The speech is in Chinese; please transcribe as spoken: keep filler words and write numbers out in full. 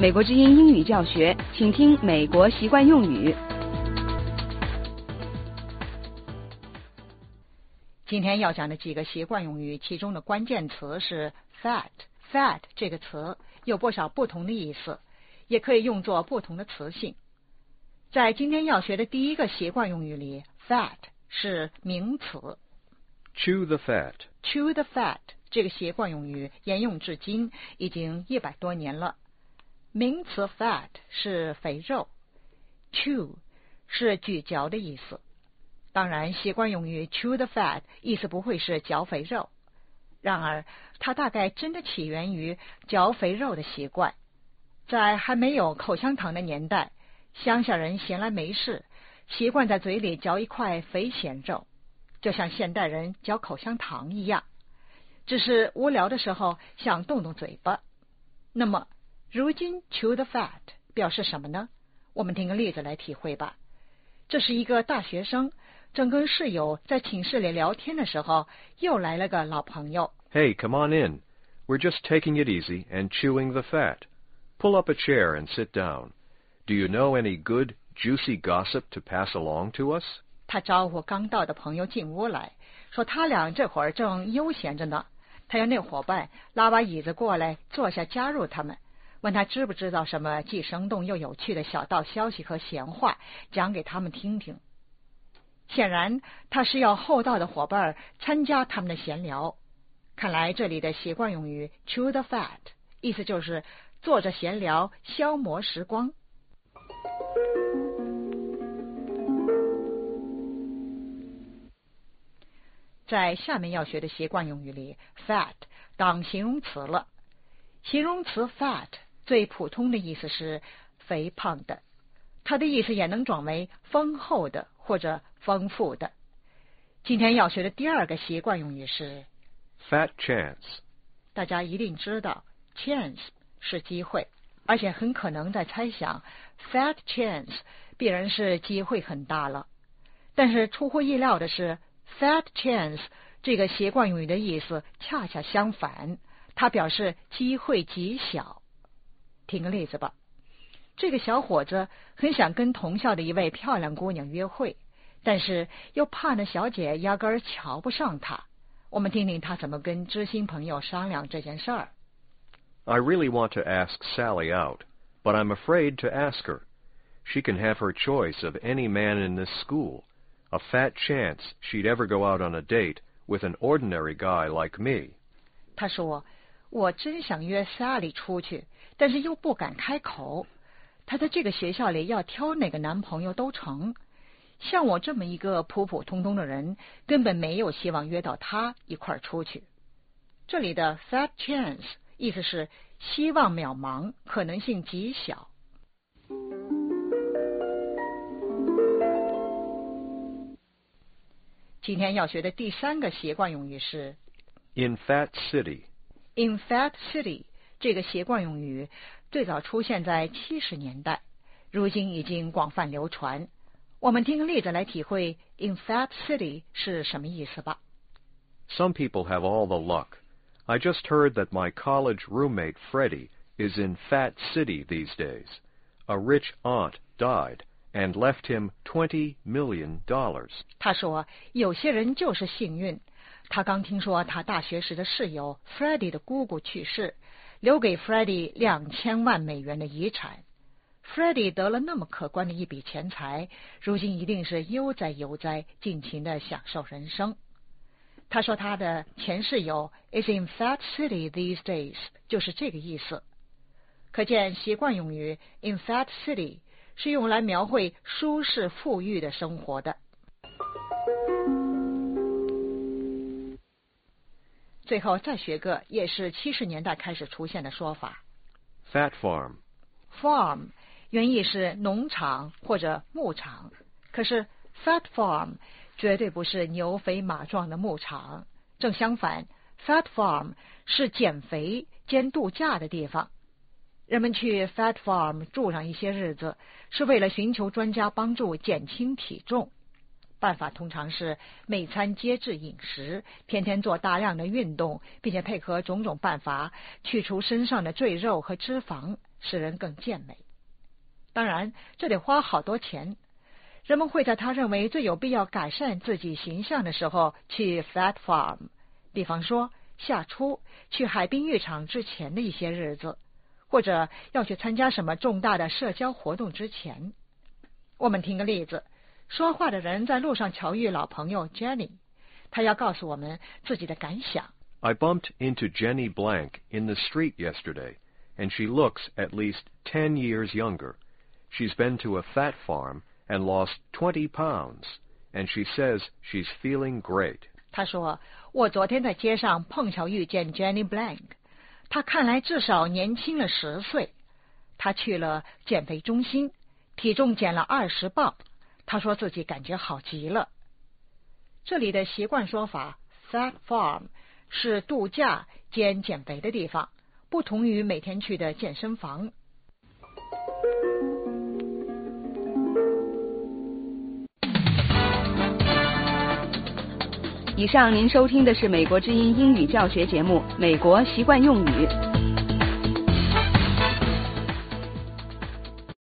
美国之音英语教学，请听美国习惯用语。 今天要讲的几个习惯用语，其中的关键词是 fat。fat 这个词有不少不同的意思，也可以用作不同的词性。在今天要学的第一个习惯用语里 ，fat 是名词。 Chew the fat. Chew the fat 这个习惯用语沿用至今，已经一百多年了。名词 fat 是肥肉 ，chew 是咀嚼的意思。当然，习惯用语 chew the fat 意思不会是嚼肥肉，然而它大概真的起源于嚼肥肉的习惯。在还没有口香糖的年代，乡下人闲来没事，习惯在嘴里嚼一块肥咸肉，就像现代人嚼口香糖一样，只是无聊的时候想动动嘴巴。那么如今 chew the fat 表示什么呢？我们听个例子来体会吧。这是一个大学生，正跟室友在寝室里聊天的时候，又来了个老朋友。 Hey, come on in. We're just taking it easy and chewing the fat. Pull up a chair and sit down. Do you know any good, juicy gossip to pass along to us? 他招呼刚到的朋友进屋来，说他俩这会儿正悠闲着呢。他让那伙伴拉把椅子过来坐下加入他们，问他知不知道什么既生动又有趣的小道消息和闲话，讲给他们听听。显然他是要厚道的伙伴参加他们的闲聊。看来这里的习惯用语 chew the fat 意思就是坐着闲聊，消磨时光。在下面要学的习惯用语里 fat 当形容词了。形容词 fat 最普通的意思是肥胖的，它的意思也能转为丰厚的或者丰富的。今天要学的第二个习惯用语是 fat chance。 大家一定知道 chance 是机会，而且很可能在猜想 fat chance 必然是机会很大了。但是出乎意料的是 fat chance 这个习惯用语的意思恰恰相反，它表示机会极小。听个例子吧。这个小伙子很想跟同校的一位漂亮姑娘约会，但是又怕那小姐压根儿瞧不上他。我们听听他怎么跟知心朋友商量这件事儿。 I really want to ask Sally out, but I'm afraid to ask her. She can have her choice of any man in this school. A fat chance she'd ever go out on a date with an ordinary guy like me. 他说，我真想约 Sally 出去，但是又不敢开口。他在这个学校里要挑哪个男朋友都成，像我这么一个普普通通的人，根本没有希望约到他一块儿出去。这里的 fat chance 意思是希望渺茫，可能性极小。今天要学的第三个习惯用语是 In fat city. In fat city 这个习惯用语最早出现在七十年代，如今已经广泛流传。我们听个例子来体会 In fat city 是什么意思吧。 Some people have all the luck. I just heard that my college roommate Freddie is in fat city these days. A rich aunt died and left him twenty million dollars. 他说有些人就是幸运，他刚听说他大学时的室友 Freddie 的姑姑去世，留给 Freddie 两千万美元的遗产。 Freddie 得了那么可观的一笔钱财，如今一定是悠哉悠哉，尽情地享受人生。他说他的前室友 is in fat city these days 就是这个意思。可见习惯用语 in fat city 是用来描绘舒适富裕的生活的。最后再学个也是七十年代开始出现的说法 Fat farm. Farm 原意是农场或者牧场，可是 fat farm 绝对不是牛肥马壮的牧场，正相反， fat farm 是减肥兼度假的地方。人们去 fat farm 住上一些日子，是为了寻求专家帮助减轻体重。办法通常是每餐节制饮食，天天做大量的运动，并且配合种种办法去除身上的赘肉和脂肪， 使人更健美。当然，这得花好多钱。人们会在他认为最有必要改善自己形象的时候去 Fat Farm， 比方说夏初去海滨浴场之前的一些日子，或者要去参加什么重大的社交活动之前。我们听个例子，说话的人在路上巧遇老朋友 Jenny， 他要告诉我们自己的感想。 I bumped into Jenny Blank in the street yesterday, and she looks at least ten years younger. She's been to a fat farm and lost twenty pounds, and she says she's feeling great. 他说，我昨天在街上碰巧遇见 Jenny Blank， 她看来至少年轻了十岁。她去了减肥中心，体重减了二十磅。她说自己感觉好极了。这里的习惯说法 Fat Farm 是度假兼减肥的地方，不同于每天去的健身房。 以上您收听的是美国之音英语教学节目《美国习惯用语》。